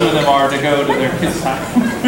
of them are to go to their kids' time.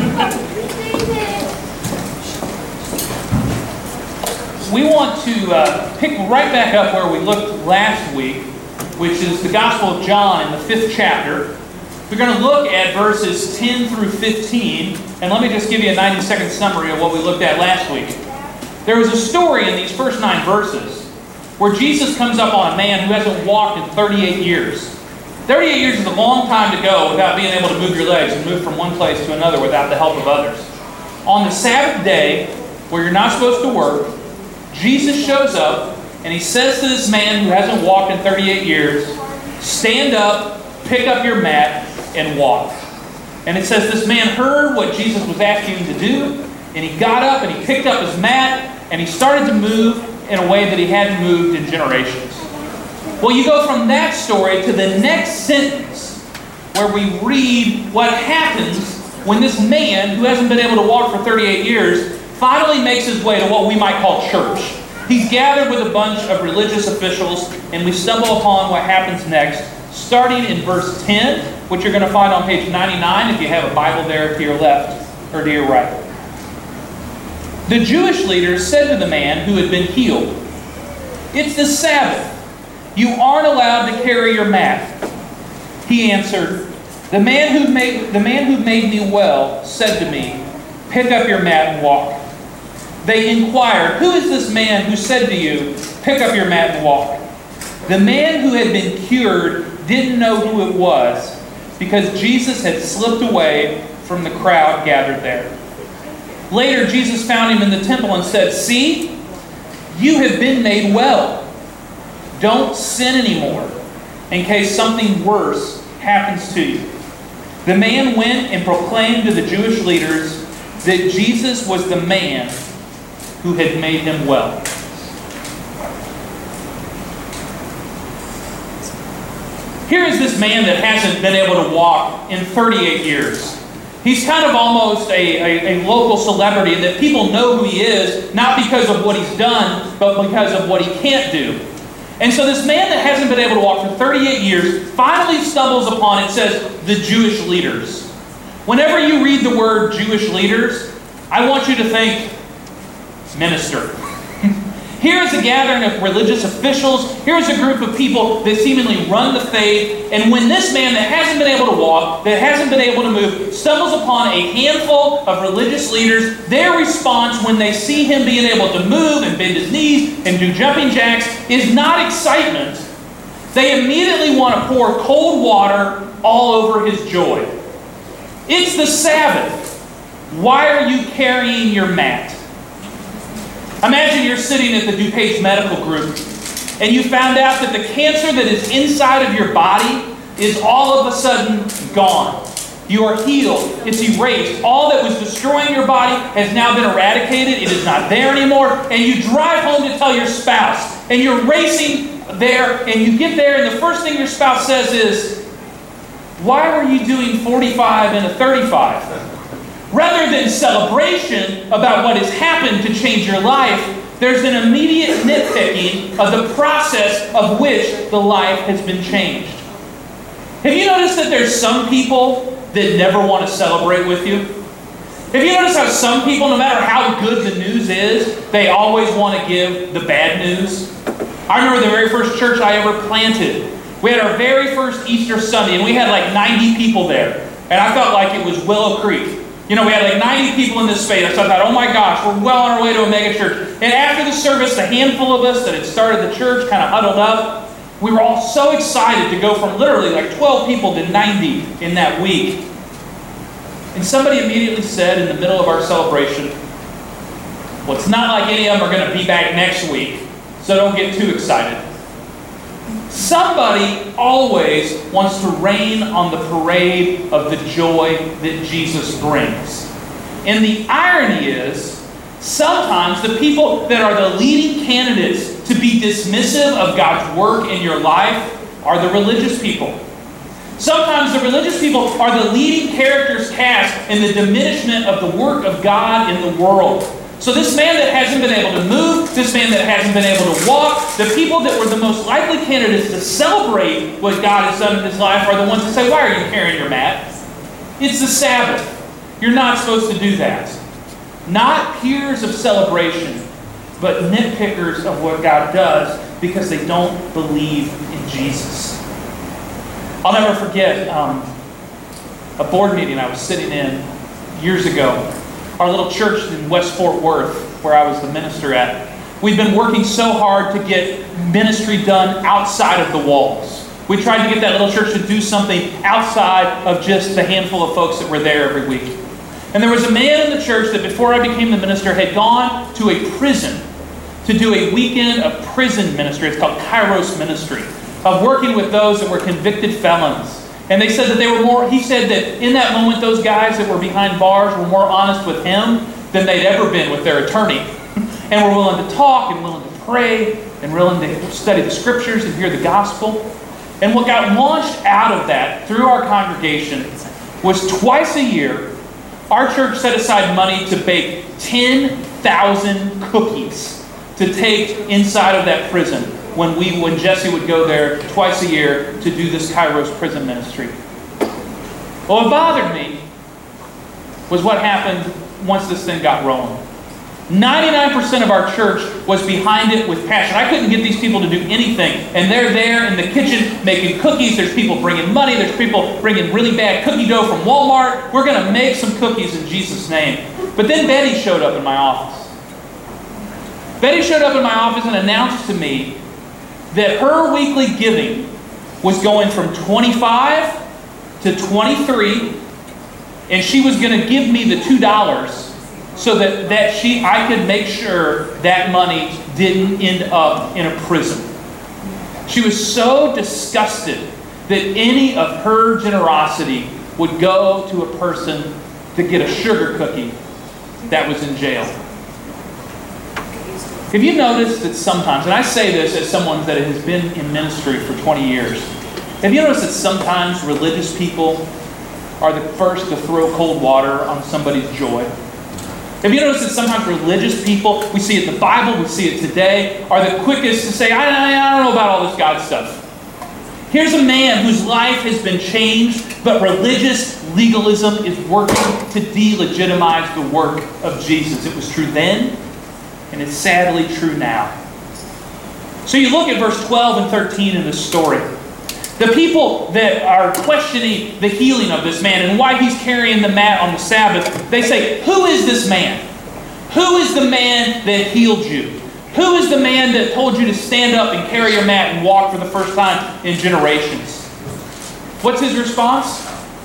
We want to pick right back up where we looked last week, which is the Gospel of John in the 5th chapter. We're going to look at verses 10 through 15, and let me just give you a 90-second summary of what we looked at last week. There was a story in these first 9 verses where Jesus comes up on a man who hasn't walked in 38 years. 38 years is a long time to go without being able to move your legs and move from one place to another without the help of others. On the Sabbath day, where you're not supposed to work, Jesus shows up and he says to this man who hasn't walked in 38 years, stand up, pick up your mat, and walk. And it says this man heard what Jesus was asking him to do, and he got up and he picked up his mat and he started to move in a way that he hadn't moved in generations. Well, you go from that story to the next sentence where we read what happens when this man who hasn't been able to walk for 38 years finally makes his way to what we might call church. He's gathered with a bunch of religious officials, and we stumble upon what happens next, starting in verse 10, which you're going to find on page 99 if you have a Bible there to your left or to your right. The Jewish leaders said to the man who had been healed, "It's the Sabbath. You aren't allowed to carry your mat." He answered, The man who made me well said to me, "Pick up your mat and walk." They inquired, "Who is this man who said to you, 'Pick up your mat and walk'?" The man who had been cured didn't know who it was, because Jesus had slipped away from the crowd gathered there. Later, Jesus found him in the temple and said, "See, you have been made well. Don't sin anymore, in case something worse happens to you." The man went and proclaimed to the Jewish leaders that Jesus was the man who had made him well. Here is this man that hasn't been able to walk in 38 years. He's kind of almost a local celebrity in that people know who he is, not because of what he's done, but because of what he can't do. And so this man that hasn't been able to walk for 38 years finally stumbles upon, it says, the Jewish leaders. Whenever you read the word Jewish leaders, I want you to think minister. Here is a gathering of religious officials. Here's a group of people that seemingly run the faith. And when this man that hasn't been able to walk, that hasn't been able to move, stumbles upon a handful of religious leaders, their response when they see him being able to move and bend his knees and do jumping jacks is not excitement. They immediately want to pour cold water all over his joy. It's the Sabbath. Why are you carrying your mat? Imagine you're sitting at the DuPage Medical Group and you found out that the cancer that is inside of your body is all of a sudden gone. You are healed. It's erased. All that was destroying your body has now been eradicated. It is not there anymore. And you drive home to tell your spouse. And you're racing there and you get there and the first thing your spouse says is, "Why were you doing 45 and a 35? Rather than celebration about what has happened to change your life, there's an immediate nitpicking of the process of which the life has been changed. Have you noticed that there's some people that never want to celebrate with you? Have you noticed how some people, no matter how good the news is, they always want to give the bad news? I remember the very first church I ever planted. We had our very first Easter Sunday, and we had like 90 people there. And I felt like it was Willow Creek. You know, we had like 90 people in this space. I thought, oh my gosh, we're well on our way to a mega church. And after the service, a handful of us that had started the church kind of huddled up. We were all so excited to go from literally like 12 people to 90 in that week. And somebody immediately said in the middle of our celebration, "Well, it's not like any of them are going to be back next week, so don't get too excited." Somebody always wants to rain on the parade of the joy that Jesus brings. And the irony is, sometimes the people that are the leading candidates to be dismissive of God's work in your life are the religious people. Sometimes the religious people are the leading characters cast in the diminishment of the work of God in the world. So this man that hasn't been able to move, this man that hasn't been able to walk, the people that were the most likely candidates to celebrate what God has done in his life are the ones that say, "Why are you carrying your mat?" It's the Sabbath. You're not supposed to do that. Not peers of celebration, but nitpickers of what God does because they don't believe in Jesus. I'll never forget a board meeting I was sitting in years ago. Our little church in West Fort Worth, where I was the minister at, we've been working so hard to get ministry done outside of the walls. We tried to get that little church to do something outside of just the handful of folks that were there every week. And there was a man in the church that before I became the minister had gone to a prison to do a weekend of prison ministry. It's called Kairos Ministry, of working with those that were convicted felons. And they said that he said that in that moment those guys that were behind bars were more honest with him than they'd ever been with their attorney. And were willing to talk and willing to pray and willing to study the scriptures and hear the gospel. And what got launched out of that through our congregation was twice a year, our church set aside money to bake 10,000 cookies to take inside of that prison when Jesse would go there twice a year to do this Kairos prison ministry. Well, what bothered me was what happened once this thing got rolling. 99% of our church was behind it with passion. I couldn't get these people to do anything. And they're there in the kitchen making cookies. There's people bringing money. There's people bringing really bad cookie dough from Walmart. We're going to make some cookies in Jesus' name. But then Betty showed up in my office. Betty showed up in my office and announced to me that her weekly giving was going from 25 to 23, and she was going to give me the $2 so that I could make sure that money didn't end up in a prison. She was so disgusted that any of her generosity would go to a person to get a sugar cookie that was in jail. Have you noticed that sometimes, and I say this as someone that has been in ministry for 20 years, have you noticed that sometimes religious people are the first to throw cold water on somebody's joy? Have you noticed that sometimes religious people, we see it in the Bible, we see it today, are the quickest to say, I don't know about all this God stuff. Here's a man whose life has been changed, but religious legalism is working to delegitimize the work of Jesus. It was true then, and it's sadly true now. So you look at verse 12 and 13 in this story. The people that are questioning the healing of this man and why he's carrying the mat on the Sabbath, they say, who is this man? Who is the man that healed you? Who is the man that told you to stand up and carry your mat and walk for the first time in generations? What's his response?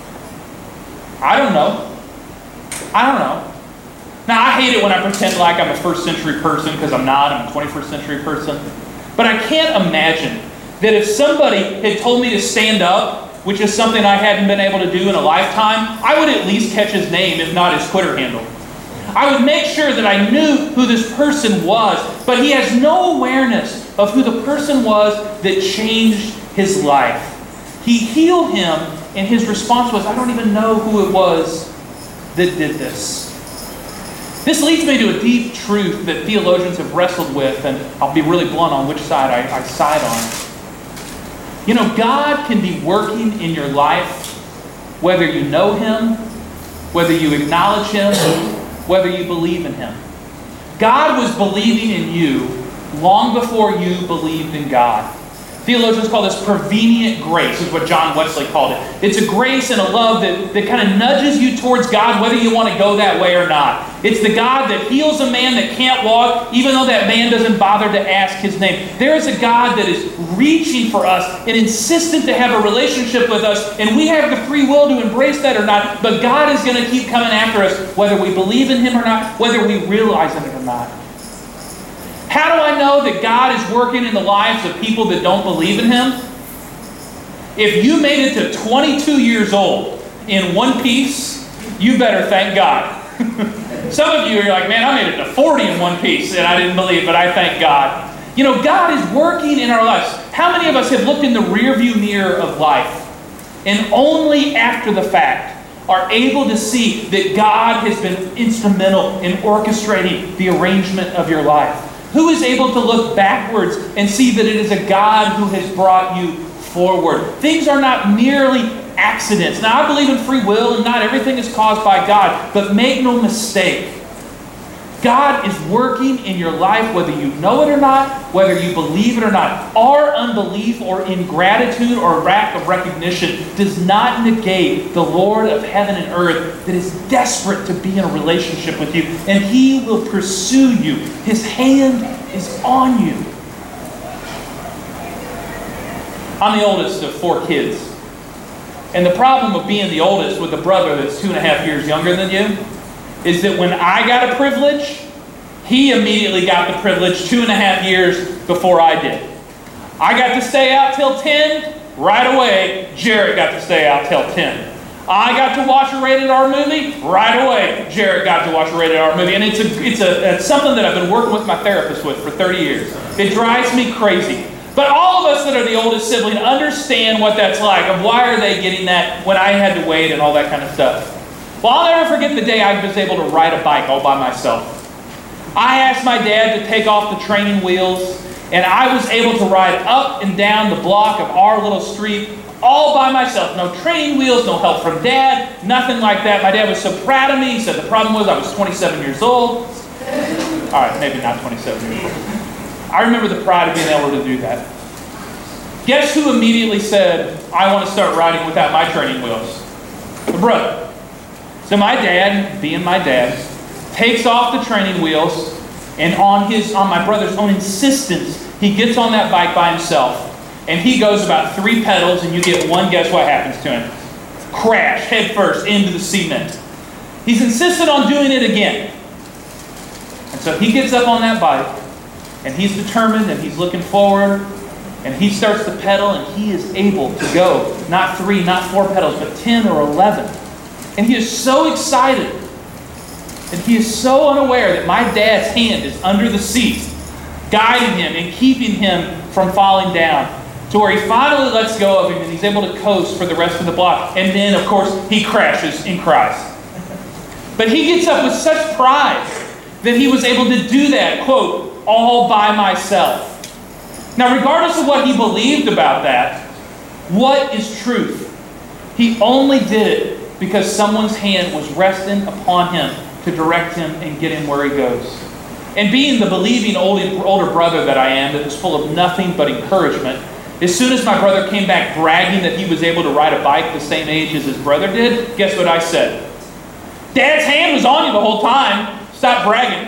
I don't know. I don't know. Now, I hate it when I pretend like I'm a first century person because I'm not. I'm a 21st century person. But I can't imagine that if somebody had told me to stand up, which is something I hadn't been able to do in a lifetime, I would at least catch his name, if not his Twitter handle. I would make sure that I knew who this person was, but he has no awareness of who the person was that changed his life. He healed him, and his response was, I don't even know who it was that did this. This leads me to a deep truth that theologians have wrestled with, and I'll be really blunt on which side I side on. You know, God can be working in your life whether you know Him, whether you acknowledge Him, whether you believe in Him. God was believing in you long before you believed in God. Theologians call this prevenient grace, is what John Wesley called it. It's a grace and a love that kind of nudges you towards God, whether you want to go that way or not. It's the God that heals a man that can't walk, even though that man doesn't bother to ask his name. There is a God that is reaching for us and insistent to have a relationship with us, and we have the free will to embrace that or not, but God is going to keep coming after us, whether we believe in Him or not, whether we realize it or not. How do I know that God is working in the lives of people that don't believe in Him? If you made it to 22 years old in one piece, you better thank God. Some of you are like, man, I made it to 40 in one piece and I didn't believe, but I thank God. You know, God is working in our lives. How many of us have looked in the rearview mirror of life and only after the fact are able to see that God has been instrumental in orchestrating the arrangement of your life? Who is able to look backwards and see that it is a God who has brought you forward? Things are not merely accidents. Now, I believe in free will, and not everything is caused by God, but make no mistake. God is working in your life whether you know it or not, whether you believe it or not. Our unbelief or ingratitude or lack of recognition does not negate the Lord of heaven and earth that is desperate to be in a relationship with you. And He will pursue you. His hand is on you. I'm the oldest of 4 kids. And the problem of being the oldest with a brother that's 2.5 years younger than you is that when I got a privilege, he immediately got the privilege 2.5 years before I did. I got to stay out till 10. Right away, Jarrett got to stay out till 10. I got to watch a rated R movie. Right away, Jarrett got to watch a rated R movie. And it's something that I've been working with my therapist with for 30 years. It drives me crazy. But all of us that are the oldest sibling understand what that's like, of why are they getting that when I had to wait and all that kind of stuff. Well, I'll never forget the day I was able to ride a bike all by myself. I asked my dad to take off the training wheels, and I was able to ride up and down the block of our little street all by myself. No training wheels, no help from Dad, nothing like that. My dad was so proud of me. He said the problem was I was 27 years old. All right, maybe not 27 years old. I remember the pride of being able to do that. Guess who immediately said, I want to start riding without my training wheels? The brother. So my dad, being my dad, takes off the training wheels, and on my brother's own insistence, he gets on that bike by himself. And he goes about 3 pedals, and you get one guess what happens to him. Crash, head first, into the cement. He's insisted on doing it again. And so he gets up on that bike, and he's determined, and he's looking forward, and he starts to pedal, and he is able to go, not 3, not 4 pedals, but 10 or 11. And he is so excited, and he is so unaware that my dad's hand is under the seat, guiding him and keeping him from falling down, to where he finally lets go of him and he's able to coast for the rest of the block. And then, of course, he crashes and cries. But he gets up with such pride that he was able to do that, quote, all by myself. Now, regardless of what he believed about that, what is truth? He only did it because someone's hand was resting upon him to direct him and get him where he goes. And being the believing older brother that I am, that was full of nothing but encouragement, as soon as my brother came back bragging that he was able to ride a bike the same age as his brother did, guess what I said? Dad's hand was on you the whole time. Stop bragging.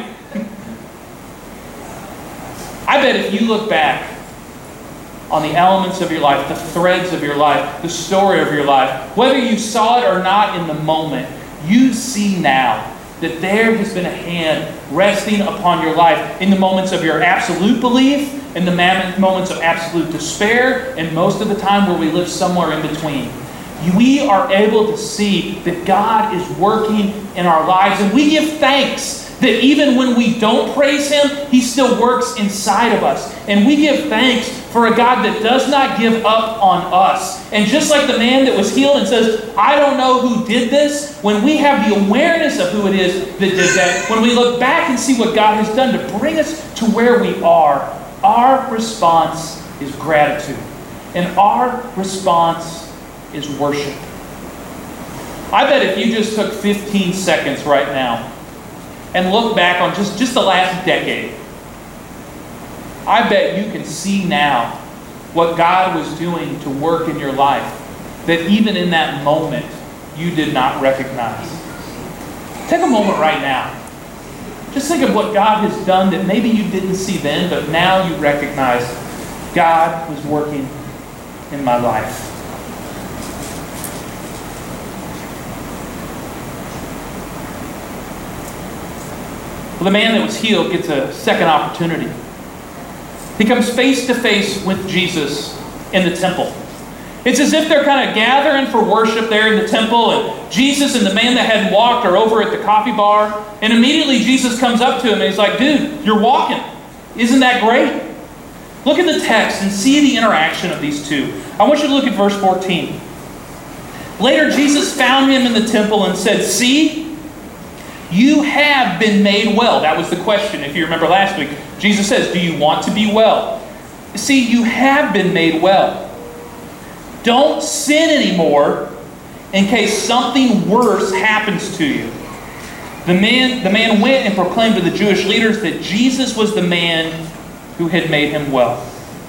I bet if you look back on the elements of your life, the threads of your life, the story of your life, whether you saw it or not in the moment, you see now that there has been a hand resting upon your life in the moments of your absolute belief, in the moments of absolute despair, and most of the time where we live somewhere in between. We are able to see that God is working in our lives, and we give thanks that even when we don't praise Him, He still works inside of us. And we give thanks for a God that does not give up on us. And just like the man that was healed and says, I don't know who did this, when we have the awareness of who it is that did that, when we look back and see what God has done to bring us to where we are, our response is gratitude. And our response is worship. I bet if you just took 15 seconds right now and look back on just the last decade, I bet you can see now what God was doing to work in your life that even in that moment you did not recognize. Take a moment right now. Just think of what God has done that maybe you didn't see then, but now you recognize God was working in my life. Well, the man that was healed gets a second opportunity. He comes face to face with Jesus in the temple. It's as if they're kind of gathering for worship there in the temple, and Jesus and the man that hadn't walked are over at the coffee bar, and immediately Jesus comes up to him and he's like, dude, you're walking. Isn't that great? Look at the text and see the interaction of these two. I want you to look at verse 14. Later, Jesus found him in the temple and said, see, you have been made well. That was the question, if you remember last week. Jesus says, do you want to be well? See, you have been made well. Don't sin anymore in case something worse happens to you. The man went and proclaimed to the Jewish leaders that Jesus was the man who had made him well.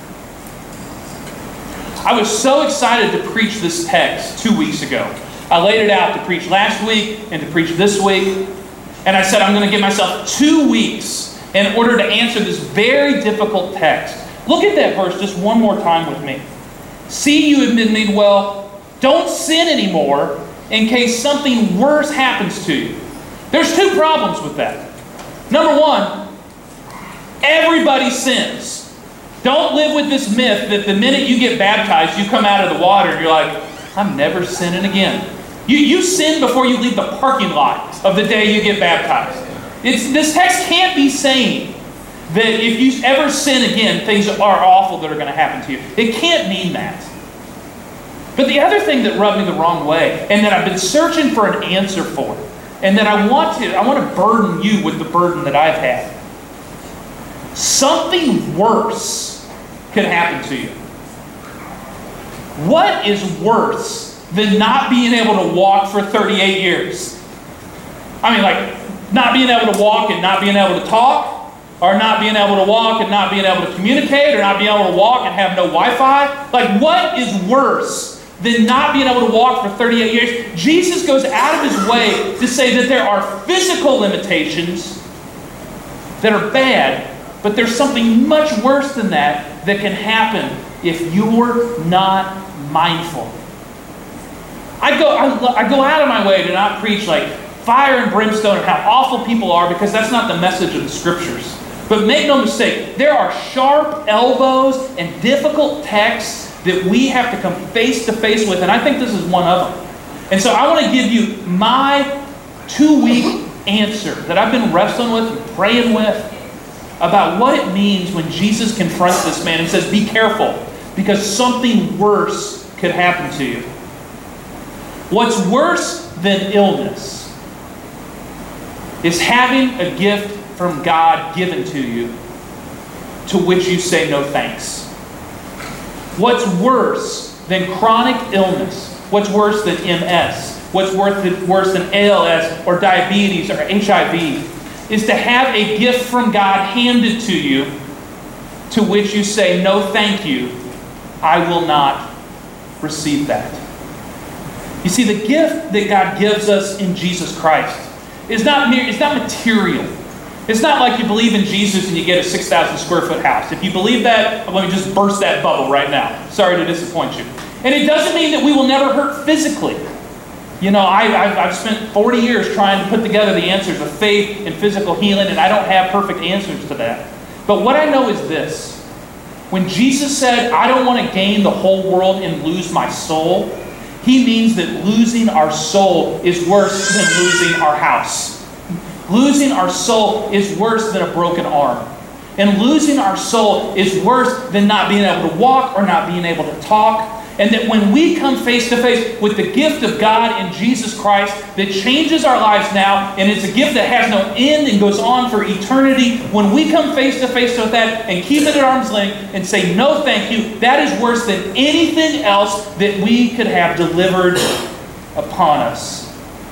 I was so excited to preach this text 2 weeks ago. I laid it out to preach last week and to preach this week. And I said I'm going to give myself 2 weeks in order to answer this very difficult text. Look at that verse just one more time with me. See, you have been made well. Don't sin anymore in case something worse happens to you. There's 2 problems with that. Number one, everybody sins. Don't live with this myth that the minute you get baptized, you come out of the water and you're like, I'm never sinning again. You sin before you leave the parking lot of the day you get baptized. This text can't be saying that if you ever sin again, things are awful that are going to happen to you. It can't mean that. But the other thing that rubbed me the wrong way, and that I've been searching for an answer for, and that I want to burden you with the burden that I've had. Something worse could happen to you. What is worse than not being able to walk for 38 years? I mean, like, not being able to walk and not being able to talk, or not being able to walk and not being able to communicate, or not being able to walk and have no Wi-Fi. Like, what is worse than not being able to walk for 38 years? Jesus goes out of his way to say that there are physical limitations that are bad, but there's something much worse than that that can happen if you're not mindful. I go out of my way to not preach like fire and brimstone and how awful people are, because that's not the message of the Scriptures. But make no mistake, there are sharp elbows and difficult texts that we have to come face to face with, and I think this is one of them. And so I want to give you my 2-week answer that I've been wrestling with and praying with about what it means when Jesus confronts this man and says, be careful, because something worse could happen to you. What's worse than illness is having a gift from God given to you to which you say no thanks. What's worse than chronic illness? What's worse than MS? What's worse than ALS or diabetes or HIV is to have a gift from God handed to you to which you say, no thank you, I will not receive that. You see, the gift that God gives us in Jesus Christ is not material. It's not like you believe in Jesus and you get a 6,000 square foot house. If you believe that, let me just burst that bubble right now. Sorry to disappoint you. And it doesn't mean that we will never hurt physically. You know, I've spent 40 years trying to put together the answers of faith and physical healing, and I don't have perfect answers to that. But what I know is this. When Jesus said, I don't want to gain the whole world and lose my soul, he means that losing our soul is worse than losing our house. Losing our soul is worse than a broken arm. And losing our soul is worse than not being able to walk or not being able to talk. And that when we come face to face with the gift of God in Jesus Christ that changes our lives now, and it's a gift that has no end and goes on for eternity, when we come face to face with that and keep it at arm's length and say no thank you, that is worse than anything else that we could have delivered upon us.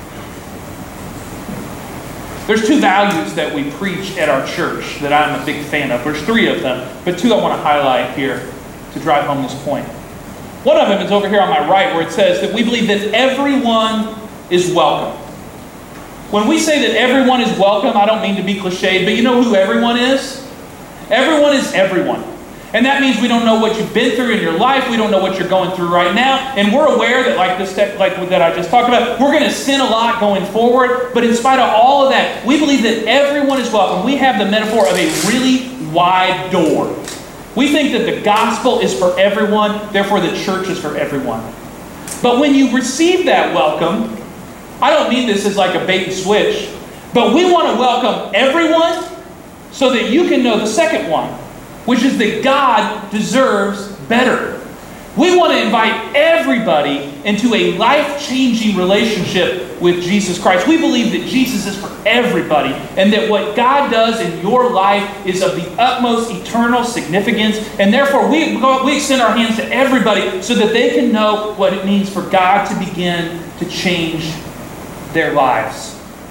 There's 2 values that we preach at our church that I'm a big fan of. There's 3 of them, but 2 I want to highlight here to drive home this point. One of them is over here on my right, where it says that we believe that everyone is welcome. When we say that everyone is welcome, I don't mean to be cliched, but you know who everyone is? Everyone is everyone. And that means we don't know what you've been through in your life. We don't know what you're going through right now. And we're aware that like that I just talked about, we're going to sin a lot going forward. But in spite of all of that, we believe that everyone is welcome. We have the metaphor of a really wide door. We think that the gospel is for everyone, therefore the church is for everyone. But when you receive that welcome, I don't mean this as like a bait and switch, but we want to welcome everyone so that you can know the second one, which is that God deserves better. We want to invite everybody into a life-changing relationship with Jesus Christ. We believe that Jesus is for everybody, and that what God does in your life is of the utmost eternal significance, and therefore we extend our hands to everybody so that they can know what it means for God to begin to change their lives.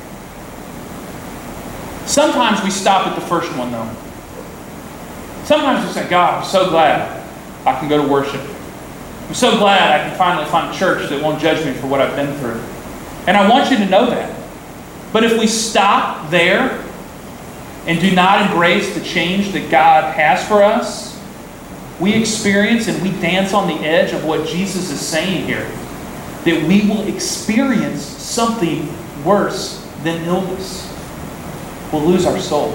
Sometimes we stop at the first one, though. Sometimes we say, God, I'm so glad I can go to worship. I'm so glad I can finally find a church that won't judge me for what I've been through. And I want you to know that. But if we stop there and do not embrace the change that God has for us, we experience and we dance on the edge of what Jesus is saying here. That we will experience something worse than illness. We'll lose our soul.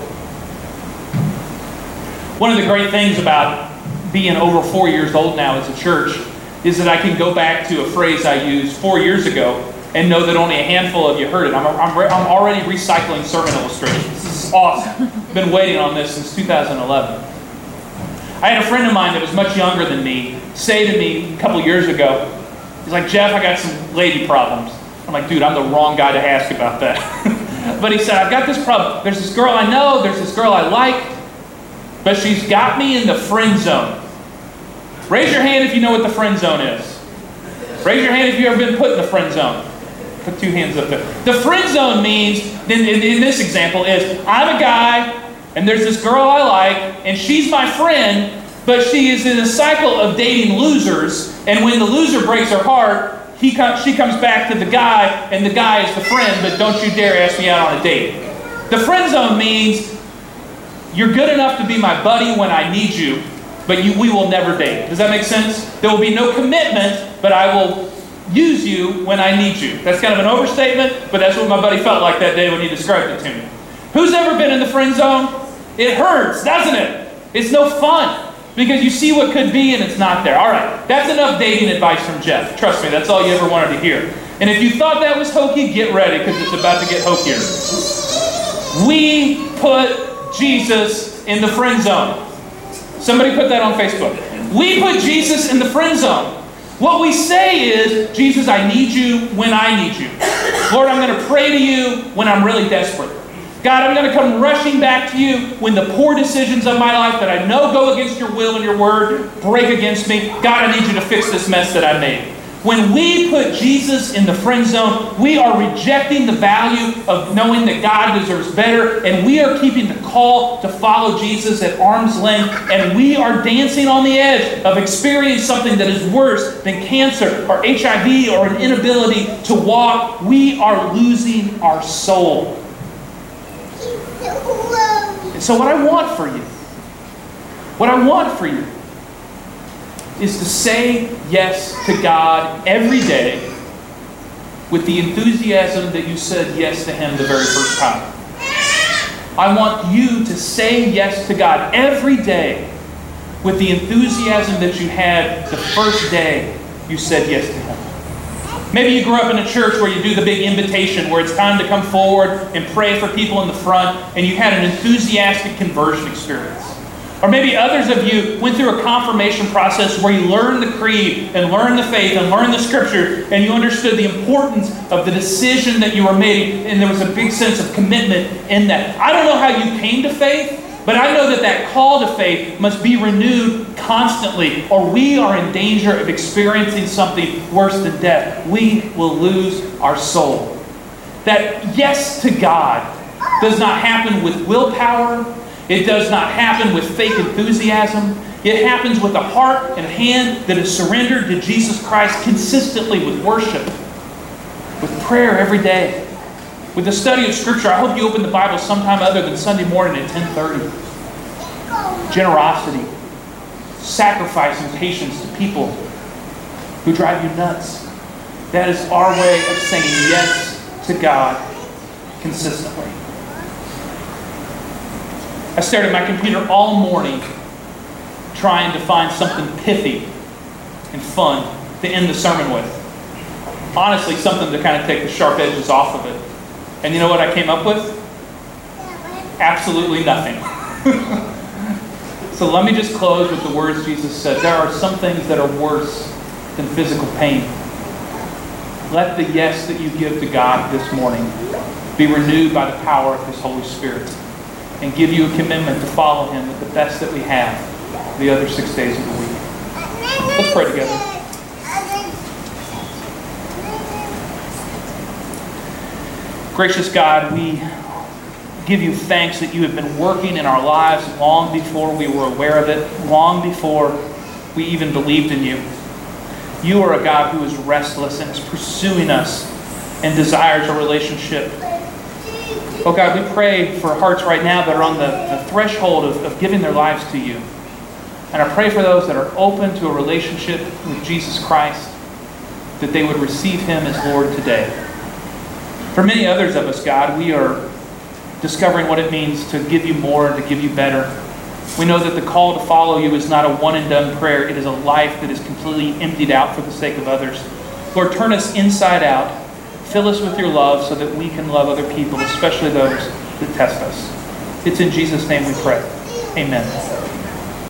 One of the great things about being over 4 years old now as a church is that I can go back to a phrase I used 4 years ago and know that only a handful of you heard it. I'm already recycling sermon illustrations. This is awesome. I've been waiting on this since 2011. I had a friend of mine that was much younger than me say to me a couple years ago, he's like, Jeff, I got some lady problems. I'm like, dude, I'm the wrong guy to ask about that. But he said, I've got this problem. There's this girl I know, there's this girl I like, but she's got me in the friend zone. Raise your hand if you know what the friend zone is. Raise your hand if you've ever been put in the friend zone. Put 2 hands up there. The friend zone means, in this example, is I'm a guy, and there's this girl I like, and she's my friend, but she is in a cycle of dating losers, and when the loser breaks her heart, she comes back to the guy, and the guy is the friend, but don't you dare ask me out on a date. The friend zone means you're good enough to be my buddy when I need you, but we will never date. Does that make sense? There will be no commitment, but I will use you when I need you. That's kind of an overstatement, but that's what my buddy felt like that day when he described it to me. Who's ever been in the friend zone? It hurts, doesn't it? It's no fun because you see what could be and it's not there. All right, that's enough dating advice from Jeff. Trust me, that's all you ever wanted to hear. And if you thought that was hokey, get ready because it's about to get hokier. We put Jesus in the friend zone. Somebody put that on Facebook. We put Jesus in the friend zone. What we say is, Jesus, I need you when I need you. Lord, I'm going to pray to you when I'm really desperate. God, I'm going to come rushing back to you when the poor decisions of my life that I know go against your will and your word break against me. God, I need you to fix this mess that I made. When we put Jesus in the friend zone, we are rejecting the value of knowing that God deserves better, and we are keeping the call to follow Jesus at arm's length, and we are dancing on the edge of experiencing something that is worse than cancer or HIV or an inability to walk. We are losing our soul. And so what I want for you is to say yes to God every day with the enthusiasm that you said yes to Him the very first time. I want you to say yes to God every day with the enthusiasm that you had the first day you said yes to Him. Maybe you grew up in a church where you do the big invitation where it's time to come forward and pray for people in the front, and you had an enthusiastic conversion experience. Or maybe others of you went through a confirmation process where you learned the creed and learned the faith and learned the scripture, and you understood the importance of the decision that you were made, and there was a big sense of commitment in that. I don't know how you came to faith, but I know that that call to faith must be renewed constantly, or we are in danger of experiencing something worse than death. We will lose our soul. That yes to God does not happen with willpower. It does not happen with fake enthusiasm. It happens with a heart and hand that is surrendered to Jesus Christ consistently with worship, with prayer every day, with the study of Scripture. I hope you open the Bible sometime other than Sunday morning at 10:30. Generosity, sacrifice, and patience to people who drive you nuts. That is our way of saying yes to God consistently. I stared at my computer all morning trying to find something pithy and fun to end the sermon with. Honestly, something to kind of take the sharp edges off of it. And you know what I came up with? Absolutely nothing. So let me just close with the words Jesus said. There are some things that are worse than physical pain. Let the yes that you give to God this morning be renewed by the power of His Holy Spirit, and give you a commitment to follow Him with the best that we have the other 6 days of the week. Let's pray together. Gracious God, we give you thanks that you have been working in our lives long before we were aware of it, long before we even believed in you. You are a God who is restless and is pursuing us and desires a relationship. Oh God, we pray for hearts right now that are on the threshold of giving their lives to you. And I pray for those that are open to a relationship with Jesus Christ, that they would receive him as Lord today. For many others of us, God, we are discovering what it means to give you more and to give you better. We know that the call to follow you is not a one-and-done prayer. It is a life that is completely emptied out for the sake of others. Lord, turn us inside out. Fill us with your love so that we can love other people, especially those that test us. It's in Jesus' name we pray. Amen.